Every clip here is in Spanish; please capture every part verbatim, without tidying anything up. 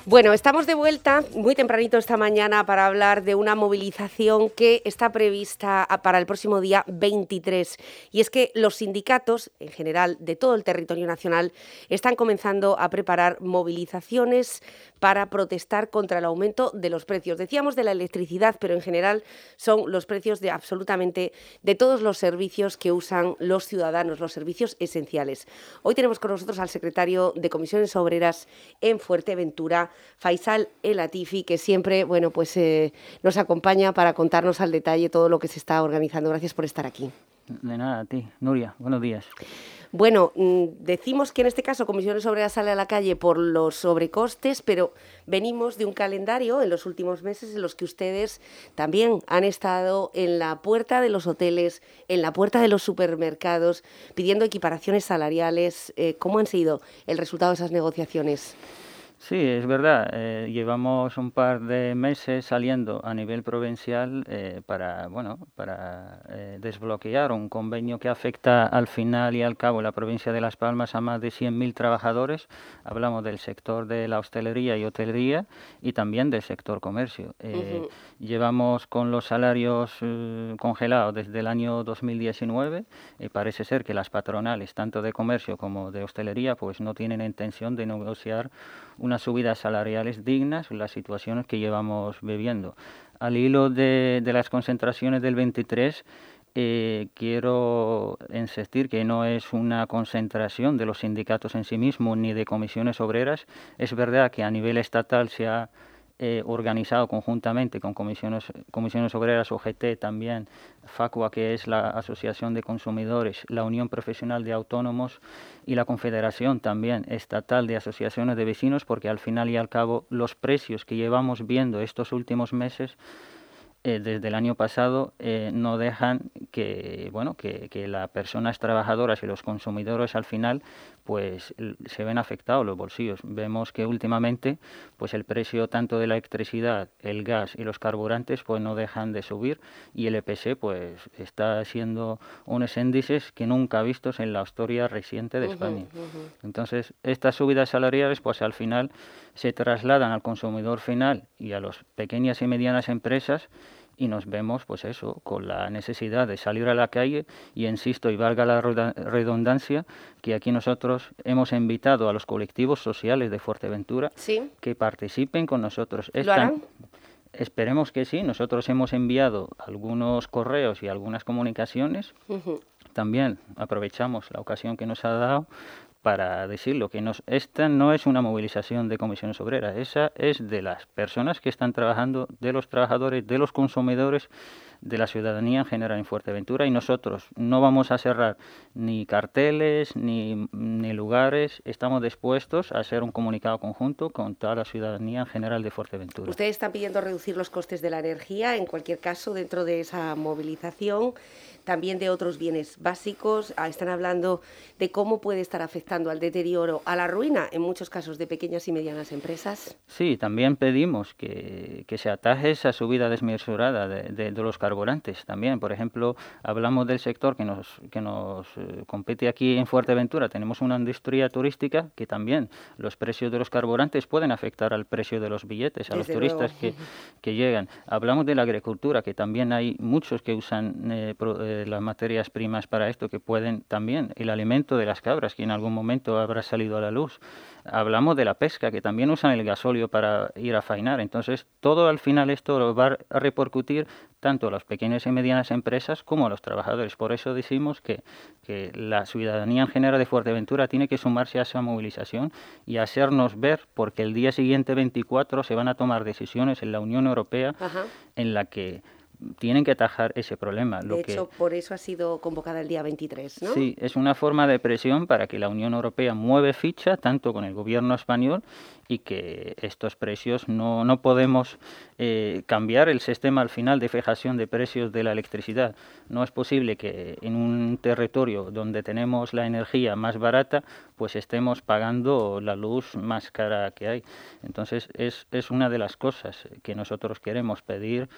Bueno, estamos de vuelta muy tempranito esta mañana para hablar de una movilización que está prevista para el próximo día veintitrés. Y es que los sindicatos, en general, de todo el territorio nacional, están comenzando a preparar movilizaciones para protestar contra el aumento de los precios. Decíamos de la electricidad, pero en general son los precios de absolutamente de todos los servicios que usan los ciudadanos, los servicios esenciales. Hoy tenemos con nosotros al secretario de Comisiones Obreras en Fuerteventura, Faisal El Latifi, que siempre, bueno, pues eh, nos acompaña para contarnos al detalle todo lo que se está organizando. Gracias por estar aquí. De nada, a ti. Nuria, buenos días. Bueno, decimos que en este caso Comisiones Obreras sale a la calle por los sobrecostes, pero venimos de un calendario en los últimos meses en los que ustedes también han estado en la puerta de los hoteles, en la puerta de los supermercados, pidiendo equiparaciones salariales. Eh, ¿Cómo han sido el resultado de esas negociaciones? Sí, es verdad. Eh, llevamos un par de meses saliendo a nivel provincial eh, para, bueno, para eh, desbloquear un convenio que afecta al final y al cabo la provincia de Las Palmas a más de cien mil trabajadores. Hablamos del sector de la hostelería y hotelería y también del sector comercio. Eh, uh-huh. Llevamos con los salarios eh, congelados desde el año dos mil diecinueve y parece ser que las patronales, tanto de comercio como de hostelería, pues no tienen intención de negociar unas subidas salariales dignas, las situaciones que llevamos viviendo. Al hilo de, de las concentraciones del veintitrés, eh, quiero insistir que no es una concentración de los sindicatos en sí mismos ni de comisiones obreras. Es verdad que a nivel estatal se ha Eh, organizado conjuntamente con comisiones, comisiones obreras, O G T, también FACUA, que es la Asociación de Consumidores, la Unión Profesional de Autónomos y la Confederación también estatal de Asociaciones de Vecinos, porque al final y al cabo los precios que llevamos viendo estos últimos meses Eh, desde el año pasado eh, no dejan que bueno que, que las personas trabajadoras y los consumidores al final pues se ven afectados los bolsillos. Vemos que últimamente pues el precio tanto de la electricidad, el gas y los carburantes pues no dejan de subir, y el I P C pues está haciendo unos índices que nunca vistos en la historia reciente de España. Uh-huh, uh-huh. Entonces estas subidas salariales pues al final se trasladan al consumidor final y a las pequeñas y medianas empresas, y nos vemos, pues eso, con la necesidad de salir a la calle. Y insisto, y valga la redundancia, que aquí nosotros hemos invitado a los colectivos sociales de Fuerteventura, ¿sí?, que participen con nosotros. ¿Lo harán? Esperemos que sí. Nosotros hemos enviado algunos correos y algunas comunicaciones. Uh-huh. También aprovechamos la ocasión que nos ha dado para decirlo, que nos, esta no es una movilización de comisiones obreras, esa es de las personas que están trabajando, de los trabajadores, de los consumidores, de la ciudadanía en general en Fuerteventura, y nosotros no vamos a cerrar ni carteles ni, ni lugares. Estamos dispuestos a hacer un comunicado conjunto con toda la ciudadanía en general de Fuerteventura. Ustedes están pidiendo reducir los costes de la energía, en cualquier caso, dentro de esa movilización, también de otros bienes básicos. Están hablando de cómo puede estar afectando al deterioro, a la ruina, en muchos casos, de pequeñas y medianas empresas. Sí, también pedimos que, que se ataje esa subida desmesurada de, de, de los carburantes. También, por ejemplo, hablamos del sector que nos, que nos eh, compete aquí en Fuerteventura. Tenemos una industria turística que también los precios de los carburantes pueden afectar al precio de los billetes, a Desde los turistas que, que llegan. Hablamos de la agricultura, que también hay muchos que usan eh, pro, eh, las materias primas para esto, que pueden también, el alimento de las cabras, que en algún momento habrá salido a la luz. Hablamos de la pesca, que también usan el gasóleo para ir a faenar. Entonces, todo al final esto va a repercutir tanto a las pequeñas y medianas empresas como a los trabajadores. Por eso decimos que, que la ciudadanía en general de Fuerteventura tiene que sumarse a esa movilización y hacernos ver, porque el día siguiente, veinticuatro, se van a tomar decisiones en la Unión Europea. Ajá. En la que tienen que atajar ese problema. De Lo hecho, que, por eso ha sido convocada el día veintitrés, ¿no? Sí, es una forma de presión para que la Unión Europea mueve ficha, tanto con el gobierno español, y que estos precios no, no podemos eh, cambiar el sistema al final de fijación de precios de la electricidad. No es posible que en un territorio donde tenemos la energía más barata, pues estemos pagando la luz más cara que hay. Entonces, es, es una de las cosas que nosotros queremos pedir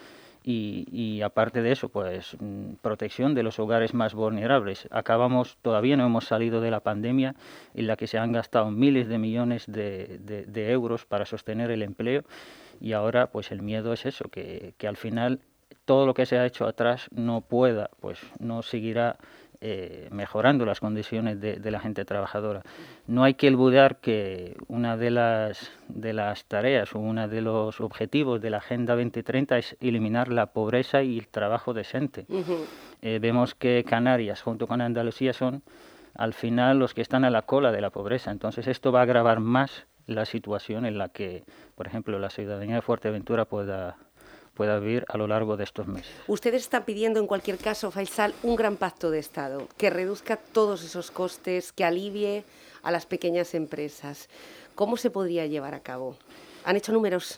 Y, y aparte de eso, pues protección de los hogares más vulnerables. Acabamos, todavía no hemos salido de la pandemia en la que se han gastado miles de millones de, de, de euros para sostener el empleo y ahora pues el miedo es eso, que, que al final todo lo que se ha hecho atrás no pueda, pues no seguirá eh, mejorando las condiciones de, de la gente trabajadora. No hay que olvidar que una de las, de las tareas o uno de los objetivos de la Agenda veinte treinta es eliminar la pobreza y el trabajo decente. Uh-huh. Eh, vemos que Canarias junto con Andalucía son al final los que están a la cola de la pobreza. Entonces esto va a agravar más la situación en la que, por ejemplo, la ciudadanía de Fuerteventura pueda pueda vivir a lo largo de estos meses. Ustedes están pidiendo, en cualquier caso, Faisal, un gran pacto de Estado, que reduzca todos esos costes, que alivie a las pequeñas empresas. ¿Cómo se podría llevar a cabo? ¿Han hecho números?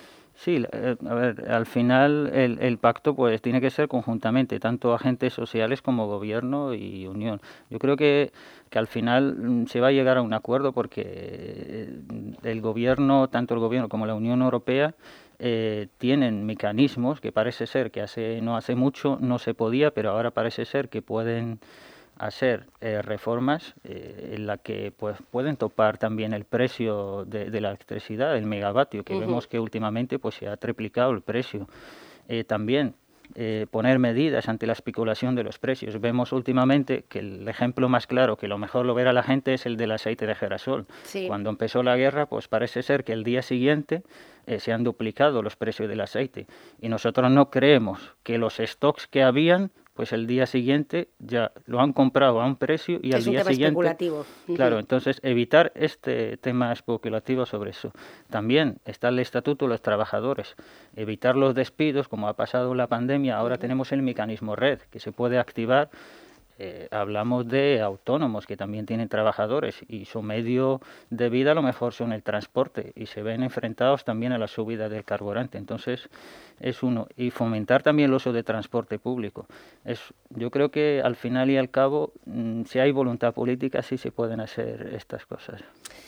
Sí, eh, a ver, al final el, el pacto pues tiene que ser conjuntamente, tanto agentes sociales como gobierno y unión. Yo creo que, que al final mm, se va a llegar a un acuerdo porque el gobierno, tanto el gobierno como la Unión Europea, Eh, tienen mecanismos que parece ser que hace no hace mucho no se podía, pero ahora parece ser que pueden hacer eh, reformas eh, en la que pues pueden topar también el precio de, de la electricidad, el megavatio, que uh-huh. vemos que últimamente pues se ha triplicado el precio. Eh, también eh, poner medidas ante la especulación de los precios. Vemos últimamente que el ejemplo más claro, que lo mejor lo verá la gente, es el del aceite de girasol. Sí. Cuando empezó la guerra, pues parece ser que el día siguiente eh, se han duplicado los precios del aceite. Y nosotros no creemos que los stocks que habían, pues el día siguiente ya lo han comprado a un precio y es al día un tema siguiente... especulativo. Claro, entonces evitar este tema especulativo sobre eso. También está el Estatuto de los Trabajadores. Evitar los despidos, como ha pasado en la pandemia, ahora uh-huh. tenemos el mecanismo red, que se puede activar. Eh, hablamos de autónomos que también tienen trabajadores y su medio de vida a lo mejor son el transporte y se ven enfrentados también a la subida del carburante. Entonces es uno. Y fomentar también el uso de transporte público. Es, yo creo que al final y al cabo, mmm, si hay voluntad política, sí se pueden hacer estas cosas.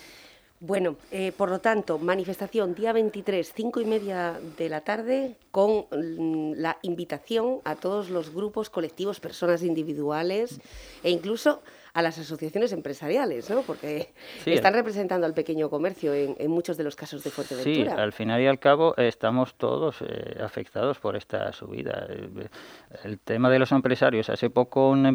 Bueno, eh, por lo tanto, manifestación día veintitrés, cinco y media de la tarde, con mm, la invitación a todos los grupos, colectivos, personas individuales e incluso a las asociaciones empresariales, ¿no? Porque sí, están representando al pequeño comercio en, en muchos de los casos de Fuerteventura. Sí, al final y al cabo estamos todos eh, afectados por esta subida. El, el tema de los empresarios, hace poco un,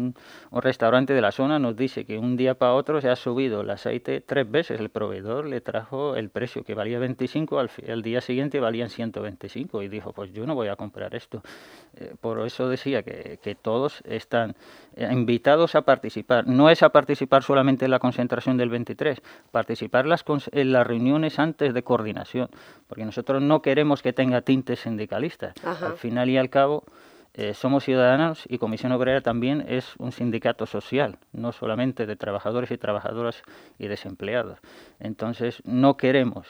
un restaurante de la zona nos dice que un día para otro se ha subido el aceite tres veces. El proveedor le trajo el precio que valía veinticinco, al, al día siguiente valían ciento veinticinco y dijo, pues yo no voy a comprar esto. Eh, por eso decía que, que todos están invitados a participar. No es a participar solamente en la concentración del veintitrés, participar las, en las reuniones antes de coordinación, porque nosotros no queremos que tenga tintes sindicalistas. Ajá. Al final y al cabo, eh, somos ciudadanos y Comisión Obrera también es un sindicato social, no solamente de trabajadores y trabajadoras y desempleados. Entonces, no queremos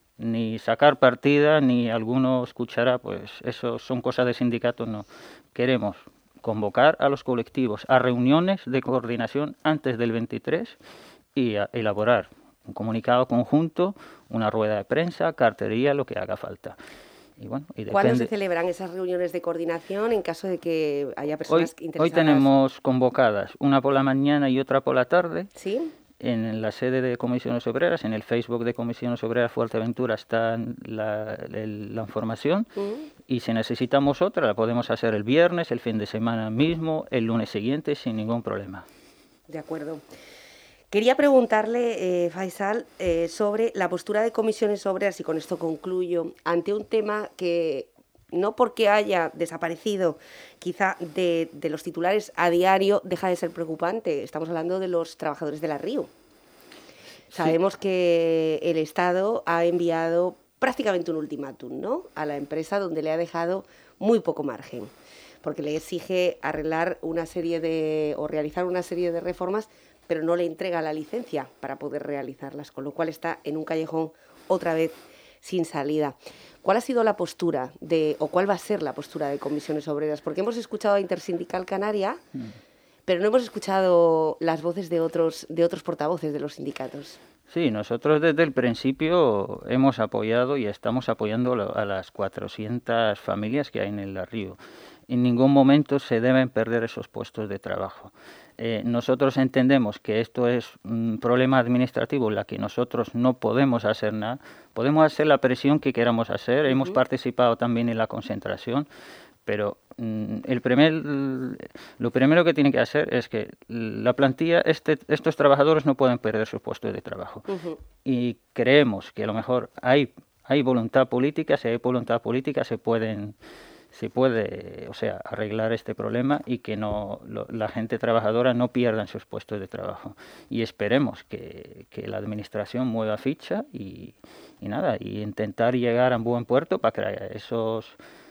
ni sacar partida, ni alguno escuchará, pues eso son cosas de sindicatos, no. Queremos convocar a los colectivos a reuniones de coordinación antes del veintitrés y a elaborar un comunicado conjunto, una rueda de prensa, cartería, lo que haga falta. Y bueno, y ¿cuándo se celebran esas reuniones de coordinación en caso de que haya personas hoy, interesadas? Hoy tenemos convocadas una por la mañana y otra por la tarde. ¿Sí? En la sede de Comisiones Obreras, en el Facebook de Comisiones Obreras Fuerteventura está la, la, la información uh-huh. y si necesitamos otra la podemos hacer el viernes, el fin de semana mismo, el lunes siguiente sin ningún problema. De acuerdo. Quería preguntarle, eh, Faisal, eh, sobre la postura de Comisiones Obreras, y con esto concluyo, ante un tema que no porque haya desaparecido quizá de, de los titulares a diario, deja de ser preocupante. Estamos hablando de los trabajadores de la Río. Sabemos sí. que el Estado ha enviado prácticamente un ultimátum, ¿no?, a la empresa, donde le ha dejado muy poco margen, porque le exige arreglar una serie de o realizar una serie de reformas, pero no le entrega la licencia para poder realizarlas, con lo cual está en un callejón otra vez sin salida. ¿Cuál ha sido la postura de, o cuál va a ser la postura de Comisiones Obreras? Porque hemos escuchado a Intersindical Canaria, mm. pero no hemos escuchado las voces de otros, de otros portavoces de los sindicatos. Sí, nosotros desde el principio hemos apoyado y estamos apoyando a las cuatrocientas familias que hay en el río. En ningún momento se deben perder esos puestos de trabajo. Eh, nosotros entendemos que esto es un problema administrativo en la que nosotros no podemos hacer nada. Podemos hacer la presión que queramos hacer. Uh-huh. Hemos participado también en la concentración, pero mm, el primer, lo primero que tiene que hacer es que la plantilla, este, estos trabajadores no pueden perder sus puestos de trabajo. Uh-huh. Y creemos que a lo mejor hay, hay voluntad política, si hay voluntad política se pueden... se puede, o sea, arreglar este problema y que no lo, la gente trabajadora no pierda sus puestos de trabajo. Y esperemos que, que la administración mueva ficha y, y nada, y intentar llegar a un buen puerto para que esos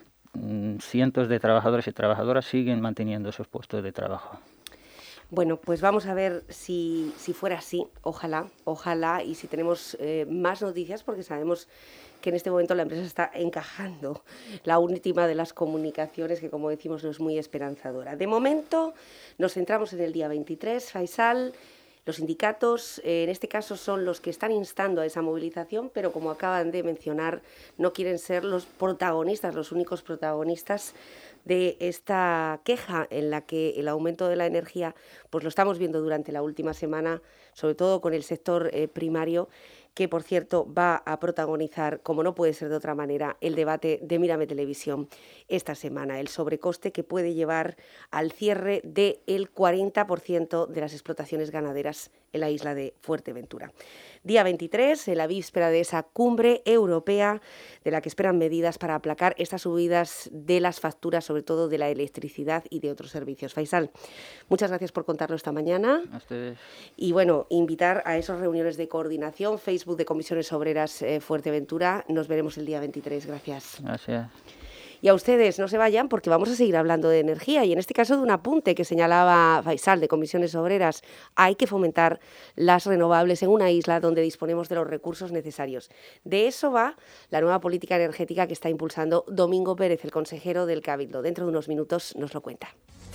mm, cientos de trabajadores y trabajadoras siguen manteniendo esos puestos de trabajo. Bueno, pues vamos a ver si, si fuera así, ojalá, ojalá, y si tenemos eh, más noticias, porque sabemos que en este momento la empresa está encajando la última de las comunicaciones, que como decimos no es muy esperanzadora. De momento nos centramos en el día veintitrés, Faisal. Los sindicatos, eh, en este caso, son los que están instando a esa movilización, pero como acaban de mencionar, no quieren ser los protagonistas, los únicos protagonistas de esta queja en la que el aumento de la energía, pues lo estamos viendo durante la última semana, sobre todo con el sector eh, primario, que por cierto va a protagonizar, como no puede ser de otra manera, el debate de Mírame Televisión esta semana, el sobrecoste que puede llevar al cierre del cuarenta por ciento de las explotaciones ganaderas en la isla de Fuerteventura. Día veintitrés, en la víspera de esa cumbre europea, de la que esperan medidas para aplacar estas subidas de las facturas, sobre todo de la electricidad y de otros servicios. Faisal, muchas gracias por contarlo esta mañana. A ustedes. Y bueno, invitar a esas reuniones de coordinación, Facebook de Comisiones Obreras eh, Fuerteventura. Nos veremos el día veintitrés. Gracias. Gracias. Y a ustedes, no se vayan porque vamos a seguir hablando de energía y en este caso de un apunte que señalaba Faisal de Comisiones Obreras. Hay que fomentar las renovables en una isla donde disponemos de los recursos necesarios. De eso va la nueva política energética que está impulsando Domingo Pérez, el consejero del Cabildo. Dentro de unos minutos nos lo cuenta.